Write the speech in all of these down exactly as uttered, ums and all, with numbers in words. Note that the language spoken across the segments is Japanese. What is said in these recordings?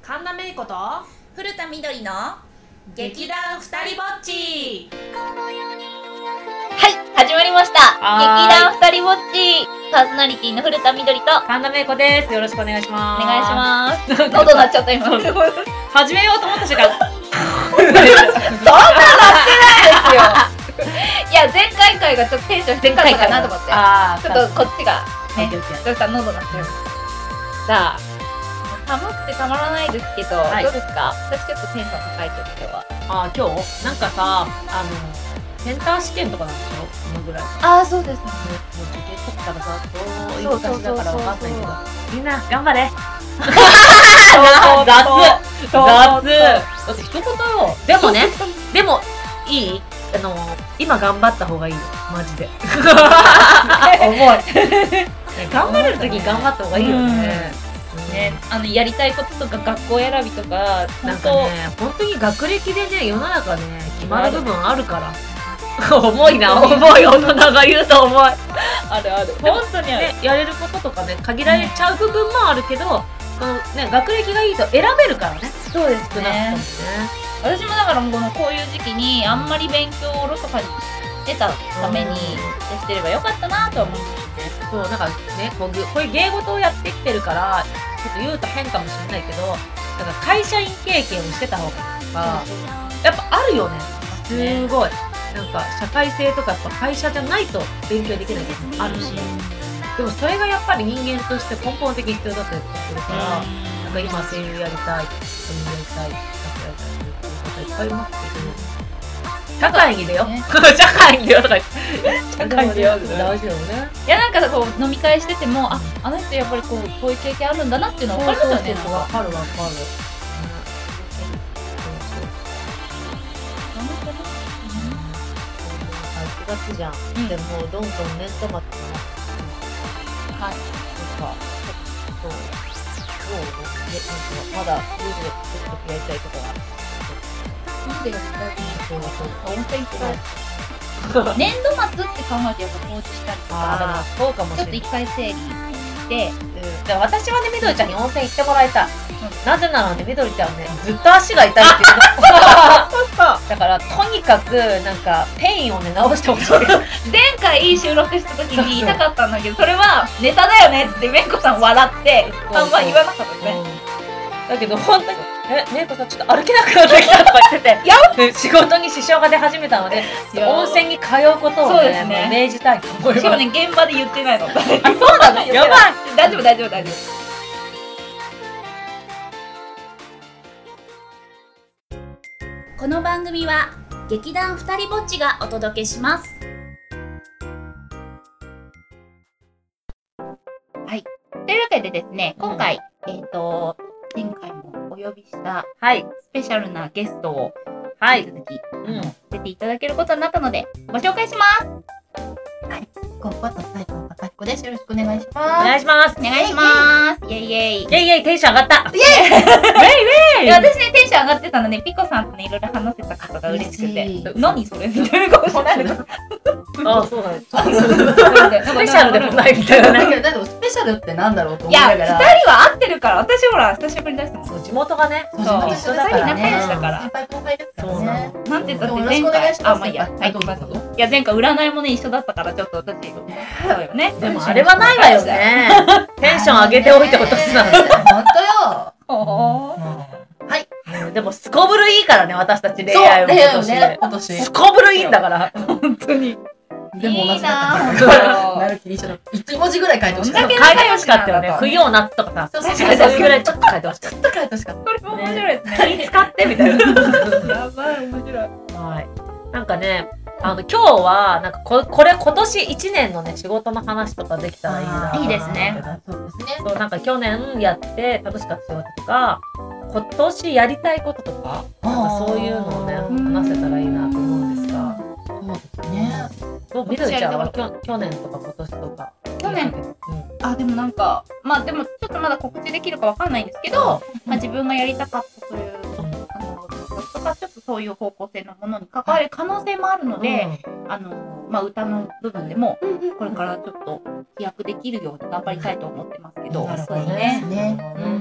神田芽衣子と古田みどりの劇団ふたりぼっち。 はい始まりました。 はーい劇団ふたりぼっちパーソナリティの古田みどりと神田芽衣子です。よろしくお願いしおます。 願いします喉鳴っちゃった今そんななってない始めようと思った瞬間ですよいや前回回がちょっとテンション低かったかなと思ってあーちょっとこっちがねオッケーオッケーどうした喉鳴っちゃうさあ寒くてたまらないですけど、 はいどうですか？私ちょっとテンション高いけど今日はあー今日なんかさ、あのセンター試験とかなんでしょ、このぐらい。 ああそうですねもう受験とかからさ、どういうそうそうそうそう感じだから分かんないけど、みんな頑張れ。雑そう雑だって一言よ。でもね、でもいい？あの今頑張った方がいいよ、マジで。 重い頑張れる時に頑張った方がいいよね。 ね、あのやりたいこととか学校選びとかなんかね、本当に学歴でね、世の中ね、決まる部分あるから。重いな、重い大人が言うと重い。 あるあるでも本当にある、 ね、やれることとかね、限られちゃう部分もあるけど、そのね、学歴がいいと選べるからね。 そうです少なくともね。 私もだからもうこのこういう時期にあんまり勉強をおろそかにしてたためにしてればよかったなとは思うんですね。 そう、なんかね、こうこういう芸事をやってきてるから、ちょっと言うと変かもしれないけど、なんか会社員経験をしてた方がとか、やっぱあるよね。すごい。なんか社会性とかやっぱ会社じゃないと勉強できないこともあるし、でもそれがやっぱり人間として根本的に必要だったりとかするから、なんか今声優やりたい、声優やりたい、歌手やりたいっていう方いっぱいいますけど、社会に出よう。社会に出ようとか言って。社会に出ようって大事よね。 いやなんかこう飲み会しててもああの人やっぱりこうこういう経験あるんだなっていうのは分かりますよね。 わかるわかる。はちがつじゃん。 うん、 でもどんどん年度末になってはい。 なんかそうどう？えなんかまだ家でちょっとやりたいことがある。 家でやりたいそうそう。 温泉行きたい。年度末って考えてやっぱ掃除したりとか、 ああ、そうかもしちょっとれない。 一回整理してで私はね、みどりちゃんに温泉行ってもらいたい。なぜならね、みどりちゃんね、ずっと足が痛いって言うだからとにかくなんかペインをね直してほしい。 前回収録した時に痛かったんだけどそれはネタだよねってめいこさん笑ってあんま言わなかったね、 うん、だけど本当にえめいこさんちょっと歩けなくなってきたとか言ってていや仕事に支障が出始めたので温泉に通うことをね、ね命じたいと思います。 しかもね現場で言ってないの。あそうなのやばい。 大丈夫大丈夫大丈夫。この番組は劇団ふたりぼっちがお届けします。はい。というわけでですね、今回、うん、えっと、前回もお呼びした、 はい、 スペシャルなゲストを、 はい、 引き続き、 うん、 出ていただけることになったので、ご紹介します。 はい。コンポット斉藤貴彦です。よろしくお願いします。 お願いします。 お願いします。イェイイェイ。 イェイイェイ、テンション上がった。イェイイェイイェイ。 いや私ねテンション上がってたので、ピコさんとねいろいろ話せたことが嬉しくて、何それみたいな顔しないの。 ああそうだね。スペシャルでもないみたいなね。 だけどスペシャルってなんだろうと思いやいながら。 ふたりは合ってるから、私ほら久しぶりに出したもん。 そう地元がね、 そう一緒だからね。 仲良しだから先輩後輩ですからね。 なんて言ったってよろ前回しくお願いします。 あまあいいやはいどうぞどうぞ。 いや前回占いもね一緒だったからちょっと私そうよね。 でもあれはないわよね。テンション上げておいて落とすなんて。 本当よ。 はい。でもすこぶるいいからね、私たち恋愛も今年。 今年。 すこぶるいいんだから。本当に。 でも同じだったいいななる気にしちゃう。一文字ぐらい書いてほしかった。 どんだけ書いてほしかったよね。冬を夏とかさ。 そうそうそういうぐらいちょっと書いてほしかっちょっと書いてほしかった。 これも面白いですた。 ね。 気使ってみたいな。 やばい面白い。 はい。なんかね、あの今日はなんかここれ今年一年のね仕事の話とかできたらいいな。 いいですね。 そうですね。 そうなんか去年やって楽しかった仕事とか、今年やりたいこととか、なんかそういうのをね話せたらいいなと思うんですが。 そうですね。 どうみどりちゃんはきょ去年とか今年とか。 去年うん、 あでもなんかまあでもちょっとまだ告知できるかわかんないんですけど、まあ自分がやりたかったそういうあのとかちょっとそういう方向性のものに関わる可能性もあるので、うん、あのまあ歌の部分でもこれからちょっと飛躍できるように頑張りたいと思ってますけど、 なるほどそうですね。 ね。うん、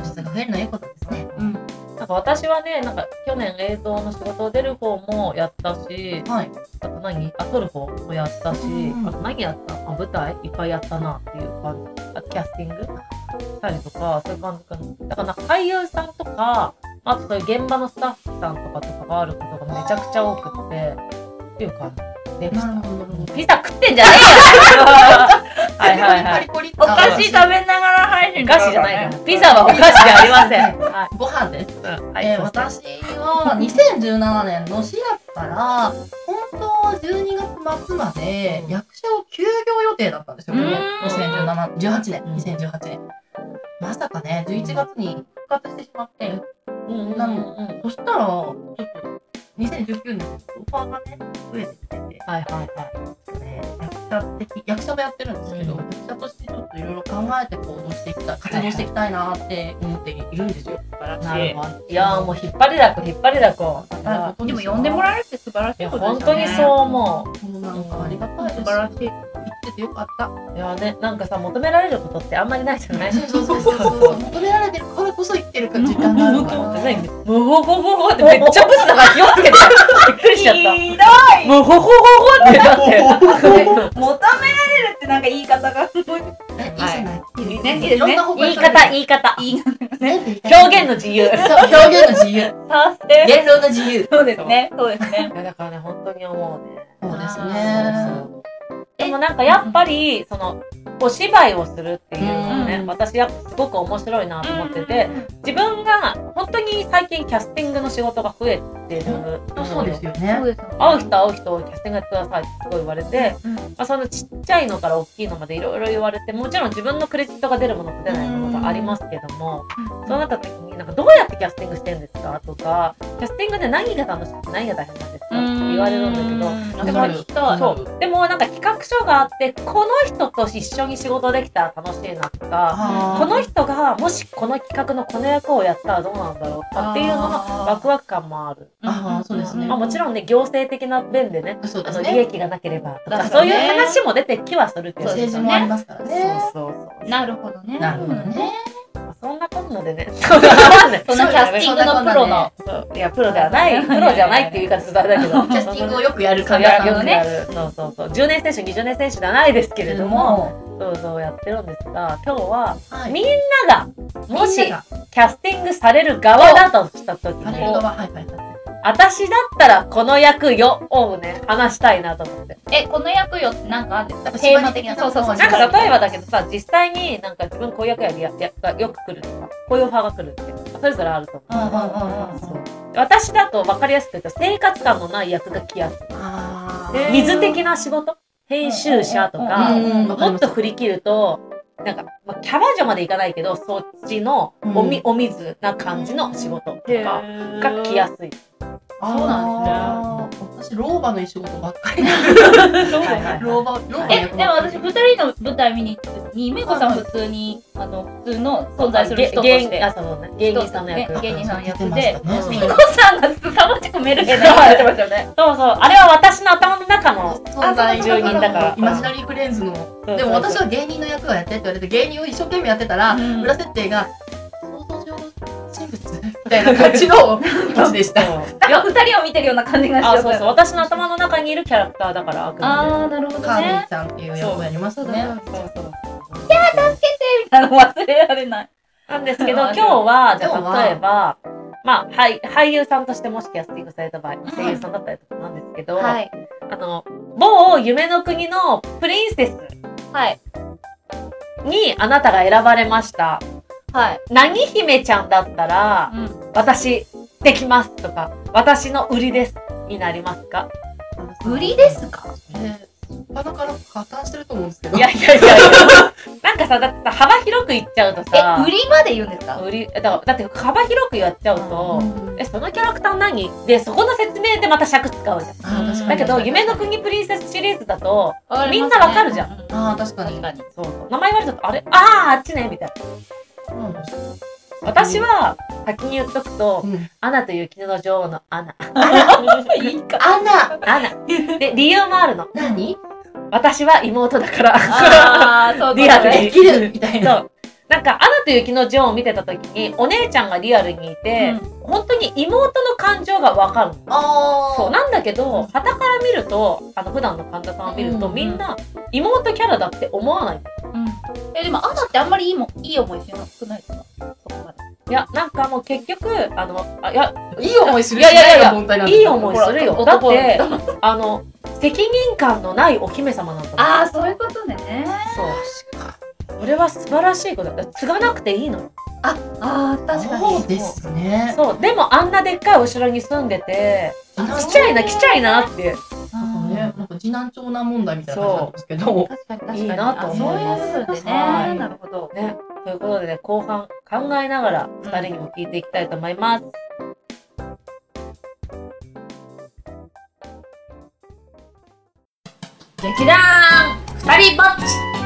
露出が増えるのはいいことですね。 うん。 なんか私はね、なんか去年映像の仕事を出る方もやったし、 はい。 あと何あ、撮る方もやったし、 うんあと何やったあ、舞台いっぱいやったなっていう感じ。あとキャスティングしたりとか、そういう感じかな。だからなんか俳優さんとか、あとそういう現場のスタッフさんとかと関わることがめちゃくちゃ多くってっていう感じでした。 なるほどなるほど。 ピザ食ってんじゃねえよはいはいはい。 パリポリお菓子食べながら配信お菓子じゃないから。ピザはお菓子じゃありません。はご飯です。 い。うんはいえー、私はにせんじゅうななねんのしがつから本当はじゅうにがつ末まで役者を休業予定だったんですよ。このうーんにせんじゅうなな、じゅうはちねうんん、にせんじゅうはちねん。まさかね、じゅういちがつに復活してしまって、 うんうんなのうんそしたら、ちょっとにせんじゅうきゅうねんオファーがね、増えてきてて、 はいはいはい。 ね、役者的、役者もやってるんですけど、 うん役者としてちょっといろいろ考えて行動していきたい、活動していきたいなって思っているんですよ。 なるほど。いやーもう引っ張りだこ引っ張りだこ。 あでも呼んでもらえるって素晴らしいやいことですよね。 本当にそう思う。 もうなんかありがたいです。 素晴らしい。 言っててよかった。 いやね、なんかさ、求められることってあんまりないじゃない。 そうそうそうそう。求められてるからこそ生きてる時間があるから。 何ムホホホホってめっちゃブスだから気をつけて。びっくりしちゃった。 ひムホホホホってなって。 どい。求められるってなんか言い方が。 え、いいじゃない。 いいですね。いいですね。 言い方、言い方。 いい表現の自由。 そう、表現の自由。 させ。 言論の自由。 そうですね。そうですね。 いやだからね、本当に思うね。 そうですそうね。 そうでもなんかやっぱり、その、お芝居をするっていうのはね、 うん私やっぱすごく面白いなと思ってて、自分が本当に最近キャスティングの仕事が増えてるのそうですよそうね。 です。 会う人会う人キャスティングやってくださいってすごい言われて、 うんまあ、そのちっちゃいのから大きいのまでいろいろ言われて、もちろん自分のクレジットが出るものと出ないものがありますけども、そうなった時になんかどうやってキャスティングしてるんですかとか、キャスティングで何が楽しくて何が大変なんですかって言われるんだけど、 だからきっと、 そう。でもなんか企画書があって、この人と一緒に仕事できたら楽しいなとか、この人がもしこの企画のこの役をやったらどうなんだろうとかっていうののワクワク感もある。 ああ、そうですね。 まあもちろんね、行政的な面でね、あの利そうですね。 益がなければとか、 だからねそういう話も出てきはするけど、 政治もありますからね。 そうそうそう。 なるほどね。 なるほどね。 そんなこんなでね、 そのキャスティングのプロの。 いや、プロではない、プロじゃないっていう言い方するとあれだけど、 キャスティングをよくやるそう方さんやよくのね。 やる。そうそうそう。じゅうねん選手、にじゅうねん選手ではないですけれども、 もそうそうやってるんですが、今日は、 う、はい。 みんなが、もし、 みんながキャスティングされる側だとしたときに、 あれがはいはいはい。 私だったらこの役よをね、話したいなと思って。 え、この役よってなんかあるんですか？ なんかテーマ的な。 縛り的なそうそうそう。 なんか例えばだけどさ、実際になんか自分こういう役やりややがよく来るとか、こういうオファーが来るって、それぞれあると思う。 うんうんうんうん。 そう私だと分かりやすく言うと、生活感のない役が来やすい。 あへー水的な仕事編集者とか、 うんうんうんわかりますもっと振り切ると、なんか、まあ、キャバ嬢までいかないけど、そっちのおみ、 うんお水な感じの仕事とかが来やすい。 あ。 そうなんですね。私、老婆の仕事ばっかり。 はいはい老婆、老婆え、でも私、二人の舞台見に行った時に、めいこさん普通に、あの、普通の存在する人として。 芸芸あ、そうね。芸人さんの役。 芸人さんの役出てで、 ましたねみこさんがすさまじくメルヘンな顔してましたよね。 そうそう。あれは私の頭の中の存在住人だから。 イマジナリーフレンズの。 そうでも私は芸人の役をやってって言われて、芸人を一生懸命やってたら、 うん裏設定が、想像上人物みたいな感じの気持ちでした。 そうなんか二人を見てるような感じがしちゃあ、 った。 そうそう。私の頭の中にいるキャラクターだから、あくまで。 あー、なるほどカーミねー。ちゃんっていう役をやりましたね。 そうそう。 あの、忘れられない。 なんですけど、今日は、じゃ今日はあ例えば、まあ、俳俳優さんとしてもしキャスティングされた場合、声優さんだったりとかなんですけど、 はい。 あの、某夢の国のプリンセスはい。 にあなたが選ばれました。 はい。 何姫ちゃんだったら、 うん。 私、できますとか、私の売りですになりますか？ 売りですか？ で、他のから加担してると思うんですけど。 いやいやいやいや。なんかさ、だってさ、幅広く言っちゃうとさ、 え、売りまで言うんですか？ 売り、だからだって幅広くやっちゃうと、 うんえ、そのキャラクター何で、そこの説明でまた尺使うじゃん。 あー確かにだけど、夢の国プリンセスシリーズだと、 わかりますねみんなわかるじゃん。 ああ、確かに。 確かに。 そうそう。名前言われちゃうと、あれああ、あっちねみたいな。 そうなんですよ私は、先に言っとくと、 うんアナと雪の女王のアナ。 いいか。 アナアナ。で、理由もあるの。 何私は妹だから。 あー、そうリアルにできるみたいな。 そう。 なんか、アナと雪のジョーを見てた時に、お姉ちゃんがリアルにいて、うん、本当に妹の感情がわかる。 あそう、なんだけど、傍から見ると、あの、普段の神田さんを見ると、うん、みんな、妹キャラだって思わない。 うん。え、でも、アナってあんまりいいも、いい思いしなくないですか？そこまで。 いや、なんかもう結局、あの、あいや、 いい思いするしないが問題なんですよ。いい思いするよ。だって、あの、責任感のないお姫様なんだもん。 ああ、そういうことね。 そう。それは素晴らしいことだ。継がなくていいのよ。 あ、あー、確かに。 そうですね。 そう。でもあんなでっかいお城に住んでて、来ちゃいな、来ちゃいなって。 なんかね、なんか次男長男問題みたいな感じなんですけど。 確かに確かに。 いいなと思います。 そういう部分でね。なるほど。 ね。ということでね、後半考えながらふたりにも聞いていきたいと思います。劇団ふたりぼっち。